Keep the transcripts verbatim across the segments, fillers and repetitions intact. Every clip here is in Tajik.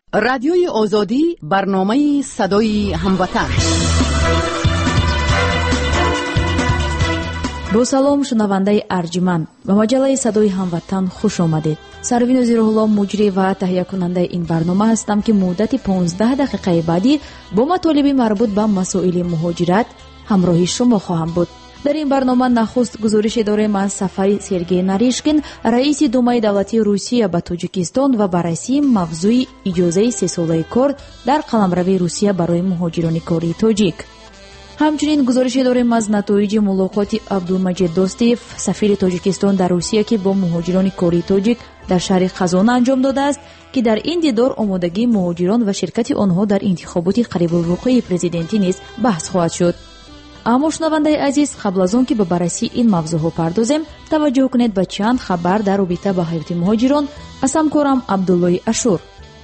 رادیوی آزادی برنامه صدای هموطن. با سلام شنونده ارجمند و مجله صدای هموطن خوش آمدید. سروین زیرالله مجری و تهیه کننده این برنامه هستم که مدت پانزده دقیقه بعدی با مطالب مربوط به مسائل مهاجرت همراهی شما خواهم بود. در این برنامه نخست گزارش داریم از سفر سرگئی ناریشکین رئیس دومای دولتی روسیه به تاجیکستان و بررسی موضوع اجازه سه ساله کار در قلمرو روسیه برای مهاجران کاری تاجیک. همچنین گزارش داریم از نتایج ملاقات عبدالمجید دوستیف سفیر تاجیکستان در روسیه که با مهاجران کاری تاجیک در شهر خزانه انجام داده است که در این دیدار آمادگی مهاجران و شرکت آنها در انتخابات قریب الوقوع پرزیدنتی نیز بحث خواهد شد. اما شنونده عزیز، قبل از آن که به بررسی این موضوع ها پردازیم، توجه کنید به چند خبر در رابطه با حیات مهاجران از همکارم عبدالله اشور.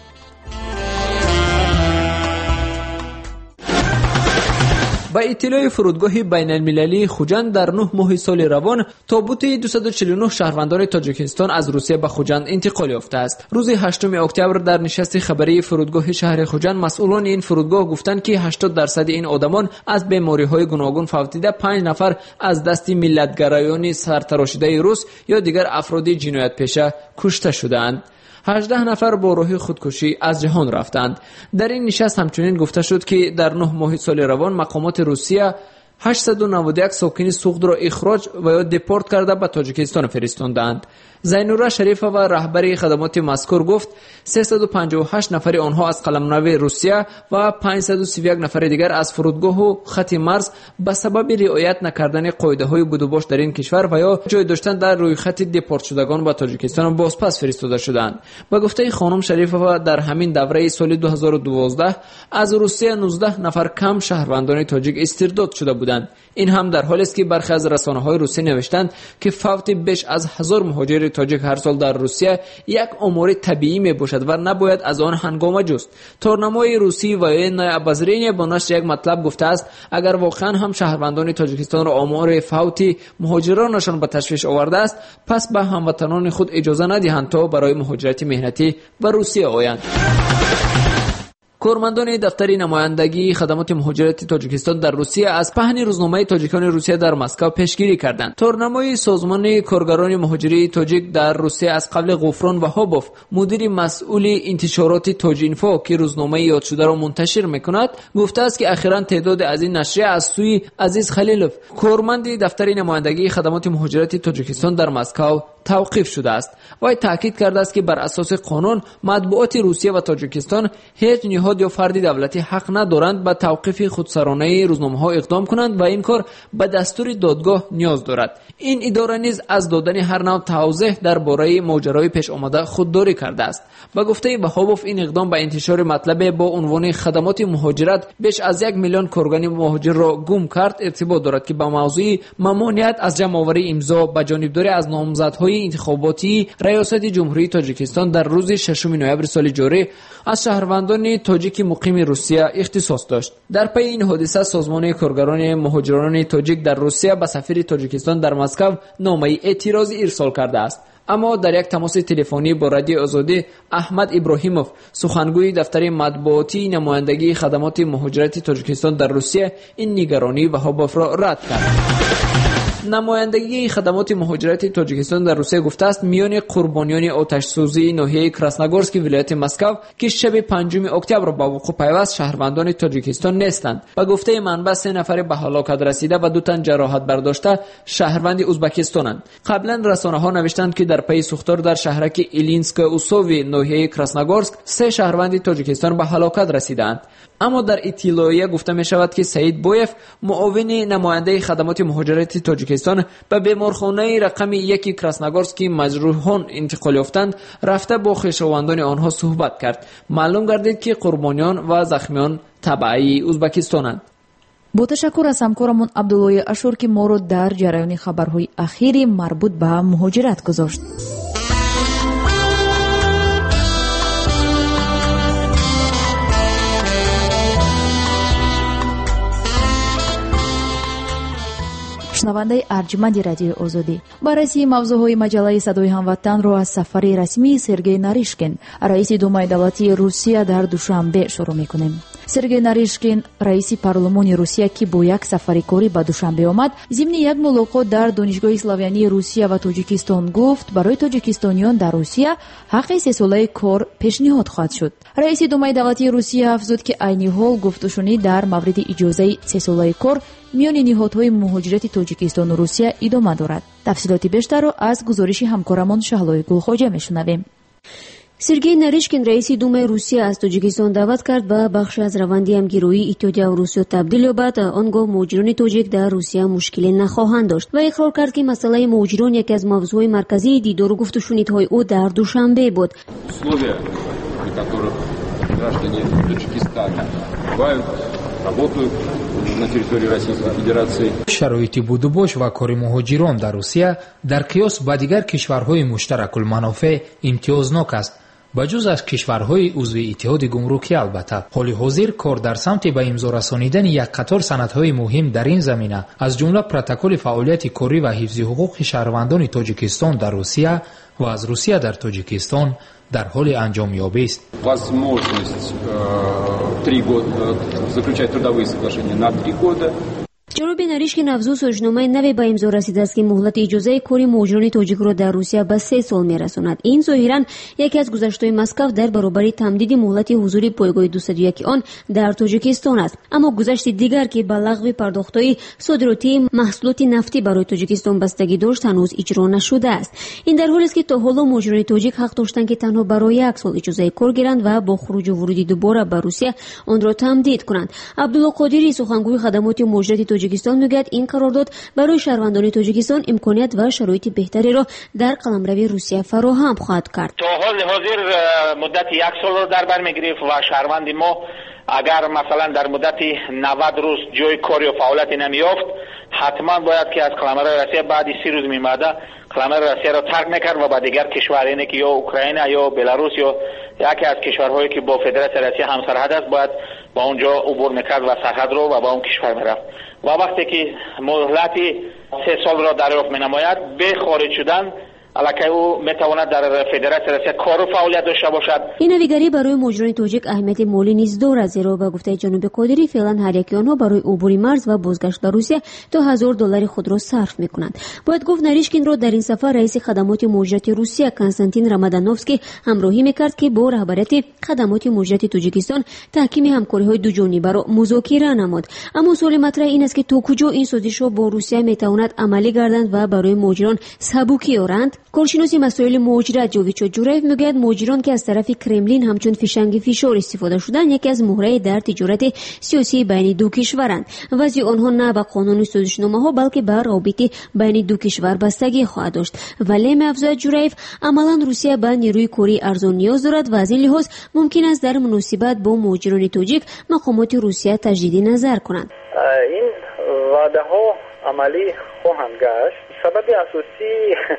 با اطلاع فرودگاه بین المللی خوجند در نه ماه سال روان تابوت دویست و چهل و نه شهروندان تاجیکستان از روسیه به خوجند انتقال یافته است. روز هشتم اکتبر در نشست خبری فرودگاه شهر خوجند مسئولان این فرودگاه گفتند که هشتاد درصد این آدمان از بیماری‌های گوناگون فوتیده، پنج نفر از دست ملت‌گرایان سرتراشیده روس یا دیگر افراد جنایت پیشه کشته شدند. هجده نفر با راه خودکشی از جهان رفتند. در این نشست همچنین گفته شد که در نه ماه سال روان مقامات روسیه هشتصد و نود و یک ساکن سوخت را اخراج و یا دپورت کرده به تاجیکستان فرستاندند. زینوره شریفه و رهبر خدمات مذکور گفت سیصد و پنجاه و هشت نفر آنها از قلمرو روسیه و پانصد و سی و یک نفر دیگر از فرودگاه و خط مرز به سبب رعایت نکردن قاعده‌های بودوباش در این کشور و یا جای داشتن در روی خط دپورت شدگان به تاجیکستان بازپس فرستاده شدند. با گفته خانم شریفه در همین دوره سال دو هزار و دوازده از روسیه نوزده نفر کم شهروندان تاجیک استرداد شده بودند. این هم در حالی است که برخی از رسانه‌های روسی نوشتند که فوت بیش از هزار مهاجر تاجیک هر سال در روسیه یک آمار طبیعی می باشد و نباید از آن هنگامه جست. تورنمای روسی و نای ابازرینی با نشر یک مطلب گفته است اگر واقعا هم شهروندان تاجیکستان را آمار فوت مهاجرانشان به تشویش آورده است، پس به هموطنان خود اجازه ندهند تا برای مهاجرت مهنتی به روسیه آیند. کارمندان دفتر نمایندگی خدمات مهاجرت تاجیکستان در روسیه از پهن روزنامه تاجیکان روسیه در مسکو پیشگیری کردند. تورنمای سازمان کارگران مهاجری تاجیک در روسیه از قبل غفران وهابوف، مدیر مسئول انتشارات تاجینفو که روزنامه یاد شده را منتشر میکند، گفته است که اخیراً تعداد از این نشریه از سوی عزیز خلیلوف، کارمند دفتر نمایندگی خدمات مهاجرت تاجیکستان در مسکو توقیف شده است. وی تاکید کرده است که بر اساس قانون مطبوعات روسیه و تاجیکستان هیچ نهاد یا فردی دولتی حق ندارند به توقیف خودسرانه روزنامه‌ها اقدام کنند و این کار به دستور دادگاه نیاز دارد. این اداره نیز از دادن هر نوع توضیح درباره ماجرای پیش آمده خودداری کرده است. با گفته وهابوف این اقدام به انتشار مطلب با عنوان خدمات مهاجرت بیش از یک میلیون کارگر مهاجر را گم کرد ارتباط دارد که با موضوع ممانعت از جمع‌آوری امضا به جانبداری از نامزدهای انتخاباتی ریاست جمهوری تاجیکستان در روز ششم نوامبر سال جاری از شهروندان تاجیک مقیم روسیه اختصاص داشت. در پی این حادثه سازمان کارگران مهاجران تاجیک در روسیه به سفیر تاجیکستان در مسکو نامه اعتراضی ارسال کرده است. اما در یک تماس تلفنی با رادیو آزادی احمد ابراهیموف، سخنگوی دفتر مطبوعاتی نمایندگی خدمات مهاجرت تاجیکستان در روسیه، این نگرانی وهابوف را رد کرد. نمایندگی خدمات مهاجرت تاجیکستان در روسیه گفته است میان قربانیان آتش سوزی ناحیه کراسنogorsk ولایت مسکو که شب پنجم اکتبر با وقوع پیوست شهروندان تاجیکستان نیستند. با گفته منبع سه نفر به هلاکت رسیده و دو تن جراحت برداشته شهروند ازبکستانند. قبلا رسانه‌ها نوشتند که در پی سوختار در شهرک ایلینسک اوسوی ناحیه کراسنogorsk سه شهروند تاجیکستان به هلاکت رسیدند. اما در اطلاعیه گفته می شود که سعید بویف، معاون نماینده خدمات مهاجرت تاجیکستان، به بیمارخانه رقم یک کراسنogorsk که مجروحان انتقال یافتند رفته با خویشاوندان آنها صحبت کرد. معلوم گردید که قربانیان و زخمیان تبعی ازبکستانند. با تشکر از همکارمون عبدالله اشور که ما رو در جریان خبرهای اخیری مربوط به مهاجرت گذاشت. шунавандаи арҷманди радиои озодӣ, барраси мавзӯъҳои маҷаллаи Садои ҳамватанро аз сафари расмии Сергей Наришкин, раиси Думаи давлатии Русия дар Душанбе шурӯъ мекунем. Сергей Наришкин, раиси парлумони Русия, ки бо як сафари корӣ ба Душанбе омад, зимни як мулоқот дар Донишгоҳи Славянии Русия ва Тоҷикистон гуфт, барои тоҷикистониён дар Русия ҳаққи сесолаи кор пешниҳод хоҳад шуд. Раиси Думаи давлатии Русия афзуд, ки айни ҳол гуфтушунӣ дар мавриди иҷозаи сесолаи кор миёни ниҳодҳои муҳоҷирати Тоҷикистону Русия идома дорад. Тафсилоти бештарро аз гузориши ҳамкорамон Шаҳлои Гулхоҷа мешунавем. Сергей Наришкин, раиси Думаи Русия, аз Тоҷикистон даъват кард ба бахше аз раванди ҳамгирӯии Иттиҳодия ва Русия табдил ёбад. Он гоҳ муҳоҷирони тоҷик дар Русия мушкиле нахоҳанд дошт ва иқрор кард, ки масъалаи муҳоҷирон яке аз мавзӯъҳои марказии дидору гуфтушунидҳои ӯ дар Душанбе буд. Условия, при которых граждане Таджикистана бывают, работают на территории Российской Федерации. шароити будубош ва кори муҳоҷирон дар Русия дар қиёс ба дигар кишварҳои муштаракулманофеъ имтиёзнок аст, ба ҷуз аз кишварҳои узви иттиҳоди гумрукӣ. Албатта ҳоли ҳозир кор дар самти ба имзо расонидани як қатор санадҳои муҳим дар ин замина, аз ҷумла протоколи фаъолияти корӣ ва ҳифзи ҳуқуқи шаҳрвандони Тоҷикистон дар Русия ва аз Русия дар Тоҷикистон дар ҳоли анҷомёбист. Возможность э, три года заключать трудовые соглашения на три года. ҷаноби Наришкин афзуд, соҷномаи наве ба имзо расидааст, ки муҳлати иҷозаи кори муҳоҷирони тоҷикро дар Русия ба се сол мерасонад. ин зоҳиран яке аз гузаштҳои Москав дар баробари тамдиди муҳлати ҳузури пойгоҳи дусаду яки он дар Тоҷикистон аст. аммо гузашти дигар, ки ба лағви пардохтҳои содиротии маҳсулоти нафтӣ барои Тоҷикистон бастагӣ дошт, ҳанӯз иҷро нашудааст. ин дар ҳолест, ки то ҳоло муҳоҷирони тоҷик ҳақ доштанд, ки танҳо барои як сол иҷозаи кор гиранд ва бо хуруҷу вуруди дубора ба Русия онро тамдид кунанд. Абдулло Қодирӣ, сухангӯи хадамоти муҳоҷирати Тоҷикистон, мегӯяд, ин қарордод барои шаҳрвандони Тоҷикистон имконият ва шароити беҳтареро дар қаламрави Русия фароҳам хоҳад кард. то ҳоли ҳозир муддати як солро дар бар мегирифт ва шаҳрванди мо агар масалан дар муддати навад рӯз ҷои кор ё фаъолияте намеёфт, ҳатман бояд ки аз қаламрави Русия баъди си рӯз мемада қаламрави Русияро тарк мекард ва ба дигар кишвар, яъне ки ё Украина ё Беларус ё яке аз кишварҳое ки бо Федератсияи Русия ҳамсарҳад аст, бояд ба онҷо убур мекард ва сарҳадро ва ба он кишвар мерафт. ва вақте ки муҳлати се солро дарёфт менамояд, бе хориҷ шудан аллакай ӯ метавонад дар Федератсияи Русия кору фаъолият дошта бошад. ин навигарӣ барои муҳоҷирони тоҷик аҳамияти молӣ низ дорад, зеро ба гуфтаи ҷаноби Қодирӣ феълан ҳар яки онҳо барои убури марз ва бозгашт ба Русия то ҳазор доллари худро сарф мекунанд. бояд гуфт, Наришкинро дар ин сафар раиси хадамоти муҳоҷирати Русия Константин Рамадановский ҳамроҳӣ мекард, ки бо раҳбарияти хадамоти муҳоҷирати Тоҷикистон таҳкими ҳамкориҳои дуҷонибаро музокира намуд. аммо суоли матраҳ ин аст, ки то куҷо ин созишҳо бо Русия метавонад амалӣ гарданд ва барои муҳоҷирон сабукӣ ёранд. коршиноси масоили муҳоҷират Ҷовидшод Ҷураев мегӯяд, муҳоҷирон, ки аз тарафи Кремлин ҳамчун фишанги фишор истифода шуданд, яке аз муҳраи дар тиҷорати сиёсии байни ду кишваранд. вазъи онҳо на ба қонуни созишномаҳо, балки ба равобити байни ду кишвар бастагӣ хоҳад дошт. вале, меафзояд Ҷураев, амалан Русия ба нерӯи кории арзон ниёз дорад ва аз ин лиҳоз мумкин аст дар муносибат бо муҳоҷирони тоҷик мақомоти Русия таҷдиди назар кунанд. ин ваъдаҳо амалӣ хоҳанд гашт. сабаби асосӣ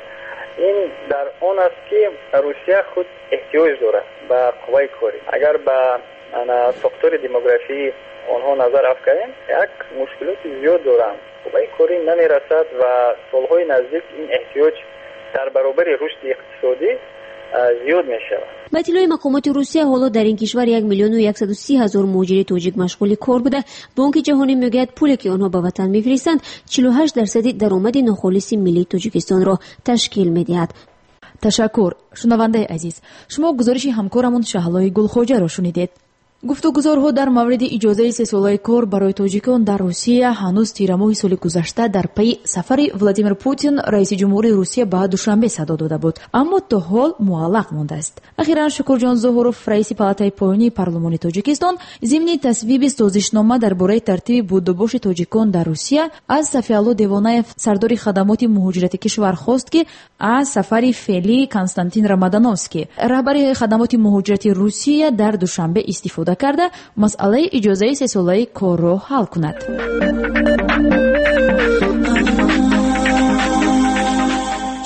ин дар он аст, ки Русия худ эҳтиёҷ дорад ба қувваи корӣ. агар ба сохтори демографии онҳо назар афканем, як мушкилоти зиёд доранд. қувваи корӣ намерасад ва солҳои наздик ин эҳтиёҷ дар баробари рушди иқтисодӣ зиёд мешавад. ба иттилои мақомоти Русия, ҳоло дар ин кишвар як миллиону яксаду си ҳазор муҳоҷири тоҷик машғули кор буда, Бонки ҷаҳонӣ мегӯяд, пуле ки онҳо ба ватан мефиристанд чилу ҳашт дарсади даромади нохолиси миллии Тоҷикистонро ташкил медиҳад. ташаккур. шунавандаи азиз, шумо гузориши ҳамкорамон Шаҳлои Гулхоҷаро шунидед. гуфтугузорҳо дар мавриди иҷозаи сесолаи кор барои тоҷикон дар Русия ҳанӯз тирамоҳи соли гузашта дар пайи сафари Владимир Путин, раиси ҷумҳури Русия, ба Душанбе садо дода буд, аммо то ҳол муаллақ мондааст. ахиран Шукурҷон Зуҳуров, раиси палатаи поёнии парлумони Тоҷикистон, зимни тасвиби созишнома дар бораи тартиби будубоши тоҷикон дар Русия аз Сафиалло Девонаев, сардори хадамоти муҳоҷирати кишвар, хост, ки аз сафари феълии Константин Рамадановский, раҳбари хадамоти муҳоҷирати Русия, дар Душанбе истифода карда масъалаи иҷозаи сесолаи корро ҳал кунад.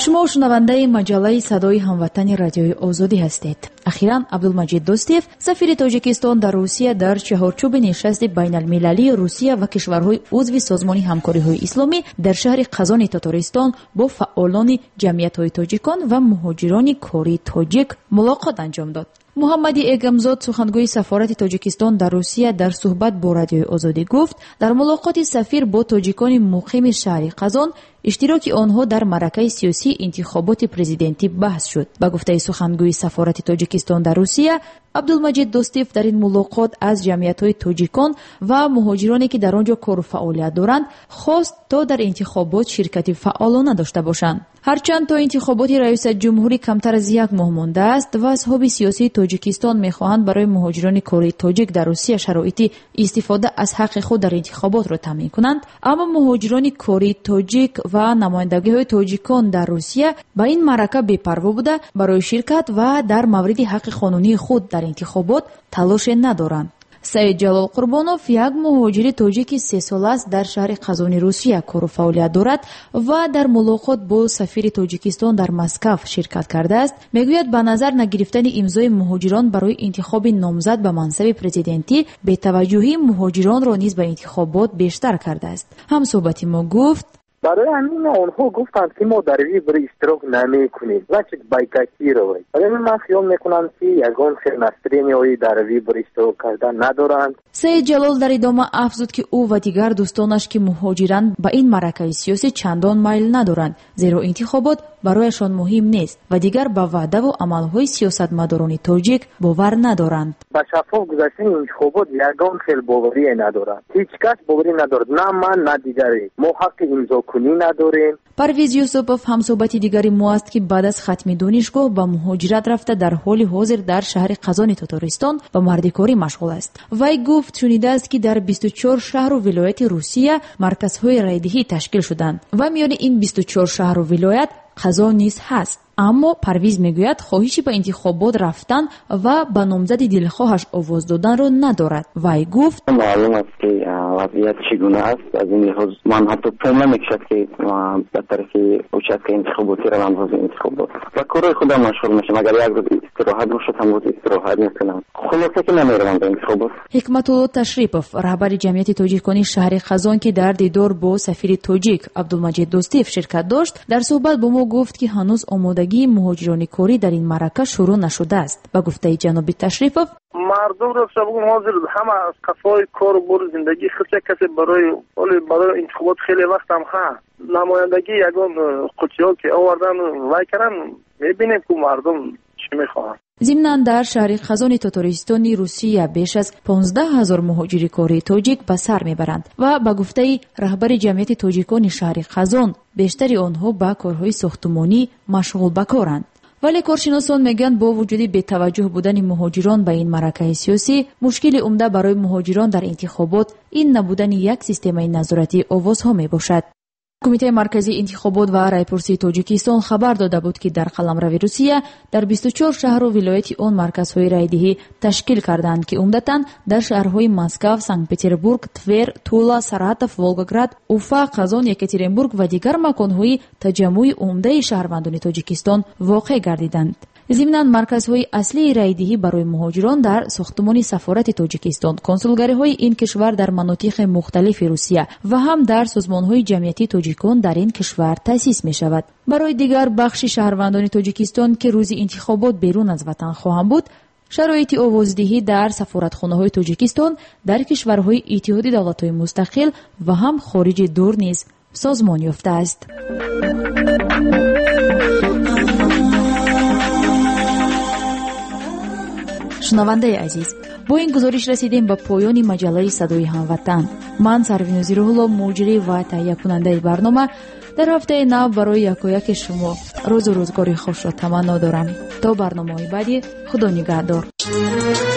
شما شنونده مجله صدای هموطن رادیوی آزادی هستید. اخیراً عبدالمجید دوستیف سفیر تاجیکستان در روسیه در چهارچوب نشست بین المللی روسیه و کشورهای عضو سازمان همکاری های اسلامی در شهر قزان تاتارستان با فعالان جمعیت های تاجیکان و مهاجران کاری تاجیک ملاقات انجام داد. محمدی ایگمزاد سخنگوی سفارت تاجیکستان در روسیه در صحبت با رادیوی آزادی گفت در ملاقات سفیر با تاجیکان مقیم شهر قزان اشتراک آنها در معرکه سیاسی انتخابات پرزیدنتی بحث شد. با گفته سخنگوی سفارت تاجیکستان در روسیه عبدالمجید دوستیف در این ملاقات از جمعیت‌های تاجیکان و مهاجرانی که در آنجا کار و فعالیت دارند خواست تا در انتخابات شرکت فعالانه داشته باشند. هرچند تا انتخابات رئیس جمهوری کمتر از یک ماه مانده است و اصحاب سیاسی تاجیکستان می‌خواهند برای مهاجران کاری تاجیک در روسیه شرایطی استفاده از حق خود در انتخابات را تامین کنند، اما مهاجران کاری تاجیک و نمایندگی‌های تاجیکان در روسیه با این معرکه بی‌پروا بوده برای شرکت و در مورد حق قانونی خود در انتخابات تلاش ندارند. سعید جلال قربانوف یک مهاجر تاجیک سه سال است در شهر قزان روسیه کار و فعالیت دارد و در ملاقات با سفیر تاجیکستان در مسکو شرکت کرده است. میگوید به نظر نگرفتن امضای مهاجران برای انتخاب نامزد به منصب پرزیدنتی بی‌توجهی مهاجران را نیز به انتخابات بیشتر کرده است. هم صحبت ما گفت برای همین آنها گفتند که ما در ویبر اشتراک نمی کنیم و چه بایکاتی روید. برای من خیال میکنم که یگان خیرنسترینی هایی در ویبر اشتراک کردن ندارند. سید جلال در ادامه افزود که او و دیگر دوستانش که مهاجرند به این معرکه سیاسی چندان میل ندارند، زیرا انتخابات برایشان مهم نیست و دیگر به وعده و عملهای سیاستمداران تاجیک باور ندارند. با شفاف گذشتن انتخابات یگان خیل باوری ندارند. هیچ کس باوری ندارد، نه من نه دیگری. ما حق امضا کنی نداریم. پرویز یوسفوف هم صحبت دیگری ما است که بعد از ختم دانشگاه به مهاجرت رفته در حال حاضر در شهر قزان تاتارستان به مردکاری مشغول است. وی گفت شنیده است که در بیست و چهار شهر و ولایت روسیه مرکزهای رایدهی تشکیل شدند و میان این بیست و چهار شهر و ولایت قزان نیز هست. اما پرویز میگوید خواهشی به انتخابات رفتن و به نامزد دلخواهش آواز دادن را ندارد. وی گفت معلوم است که وضعیت چگونه است. از این لحاظ من حتی پام نمیکشد که به طرف اوچت که انتخاباتی روم روز انتخابات و کارهای خودم مشغول میشم. اگر یک روز استراحت باشد هم روز استراحت میکنم. خلاصه که نمیروم به انتخابات. حکمت الله تشریفوف رهبر جمعیت تاجیکانی شهر قزان که در دیدار با سفیر تاجیک عبدالمجید دوستیف شرکت داشت در صحبت با ما گفت که هنوز آماده مهاجران کاری در این معرکه شروع نشده است. با گفته جناب تشریفوف مردم را بگم حاضر همه از قفای کار و بر زندگی خیلی کسی برای برای انتخابات خیلی وقت هم ها نمایندگی یگان قوچی‌ها که آوردن وای کردن میبینیم که مردم چی میخواهند. ضمناً در شهر قزان تاتارستان روسیه بیش از پانزده هزار مهاجر کاری تاجیک به سر میبرند و با گفته رهبر جمعیت تاجیکان شهر قزان بیشتر آنها با کارهای ساختمانی مشغول به کارند. ولی کارشناسان میگن با وجود بی‌توجه بودن مهاجران به این معرکه سیاسی، مشکل عمده برای مهاجران در انتخابات این نبودن یک سیستم نظارتی آوازها میباشد. کمیته مرکزی انتخابات و رایپرسی تاجیکستان خبر داده بود که در قلمرو روسیه در بیست و چهار شهر و ولایت آن مرکزهای رایدهی تشکیل کردند که عمدتاً در شهرهای مسکو، سنت پترزبورگ، تور، تولا، ساراتوف، ولگوگراد، اوفا، قزان، یکاترینبورگ و دیگر مکانهای تجمع عمده شهروندان تاجیکستان واقع گردیدند. ضمناً مرکزهای اصلی رایدهی برای مهاجران در ساختمان سفارت تاجیکستان، کنسولگری‌های این کشور در مناطق مختلف روسیه و هم در سازمان‌های جمعیتی تاجیکان در این کشور تأسیس می‌شود. برای دیگر بخش شهروندان تاجیکستان که روز انتخابات بیرون از وطن خواهند بود، شرایط آوازدهی در سفارتخانه‌های تاجیکستان در کشورهای اتحاد دولت‌های مستقل و هم خارج دور نیز سازمان یافته است. شنونده عزیز، با این گزارش رسیدیم به پایان مجله صدای هموطن. من سروین زیره‌الله مجری و تهیه کننده برنامه در هفته نو برای یکایک شما روز و روزگاری خوش را تمنا دارم. تا برنامه‌های بعدی، خدا نگهدار.